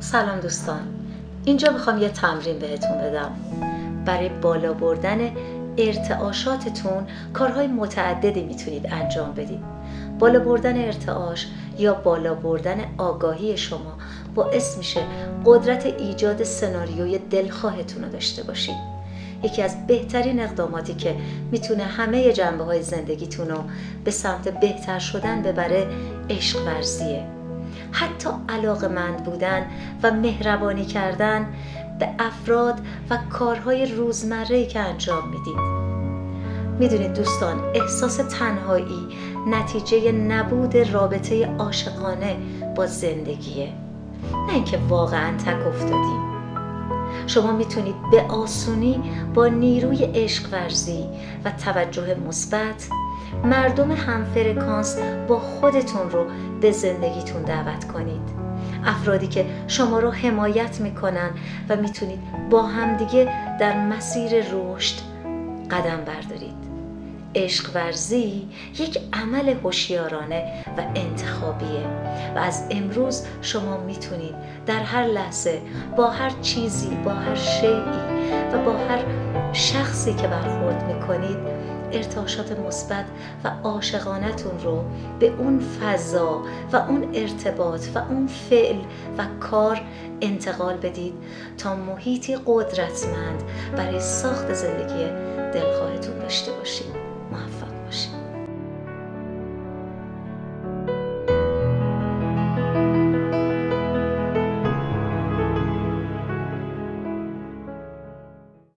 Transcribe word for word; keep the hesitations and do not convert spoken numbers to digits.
سلام دوستان، اینجا میخوام یه تمرین بهتون بدم. برای بالا بردن ارتعاشاتتون کارهای متعددی میتونید انجام بدید. بالا بردن ارتعاش یا بالا بردن آگاهی شما باعث میشه قدرت ایجاد سناریوی دلخواهتون رو داشته باشید. یکی از بهترین اقداماتی که میتونه همه جنبه های زندگیتون رو به سمت بهتر شدن ببره عشق ورزیه. حتی علاقه‌مند بودن و مهربانی کردن به افراد و کارهای روزمره‌ای که انجام میدید. میدونید دوستان، احساس تنهایی نتیجه نبود رابطه عاشقانه با زندگیه، نه اینکه واقعا تک افتادیم. شما میتونید به آسونی با نیروی عشق ورزی و توجه مثبت مردم همفرکانس با خودتون رو به زندگیتون دعوت کنید. افرادی که شما رو حمایت میکنن و میتونید با همدیگه در مسیر رشد قدم بردارید. عشق ورزی یک عمل هوشیارانه و انتخابیه و از امروز شما میتونید در هر لحظه با هر چیزی، با هر شیئی و با هر شخصی که برخورد میکنید ارتعاشات مثبت و عاشقانه‌تون رو به اون فضا و اون ارتباط و اون فعل و کار انتقال بدید تا محیطی قدرتمند برای ساخت زندگی دلخواهتون داشته باشید.